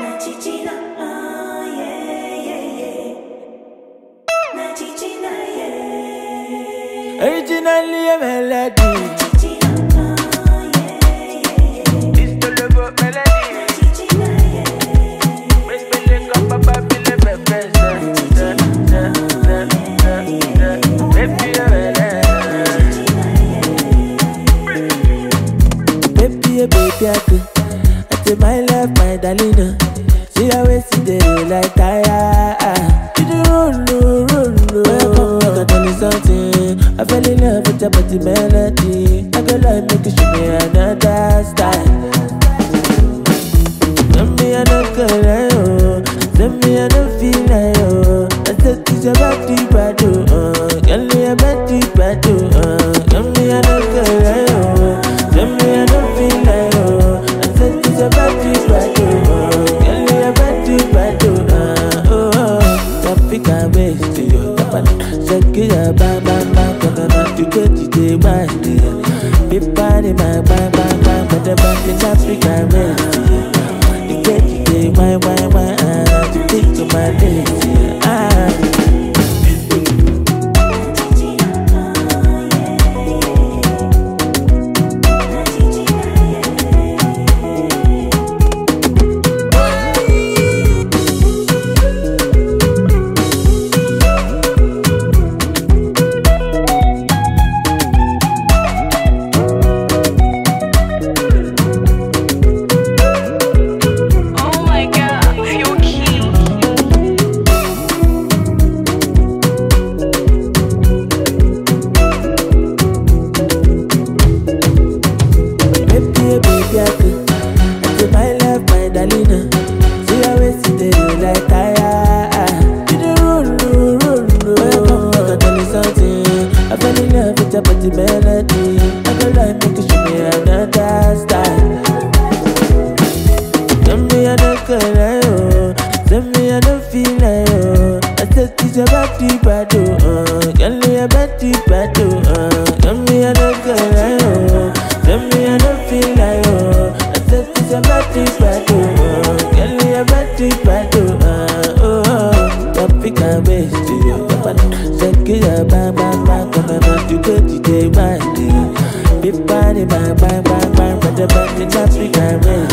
Originally a melody. Baby, I take my love, my darling. See always see the like tire. You do roll. Welcome, I tell you something. I fell in love with your body melody. I go like make you show me another style. Tell me I don't go like you. Tell me I don't feel like you. I said this your body bad, Tell me your body bad, Tell me I don't go like you. Tell me I don't feel like you. I said this your body bad, Tell me your body bad, Africa waist to you. Shake it up, bang. You get it, they mind it. Big body, bang. But the back in Africa waist to you. You get it, they wine. You take to my days, melody. I go like make you show me another style. Tell me I don't go like you. Tell me I don't feel like you. I said this your body bad, Tell me your body bad, Tell me I don't go like you. Tell me I don't feel like you. I said this your body bad, Tell me your body bad, Africa waist to you. Shake it up, bang. You get it, they mind it. Big body, bang. But the back in Africa waist.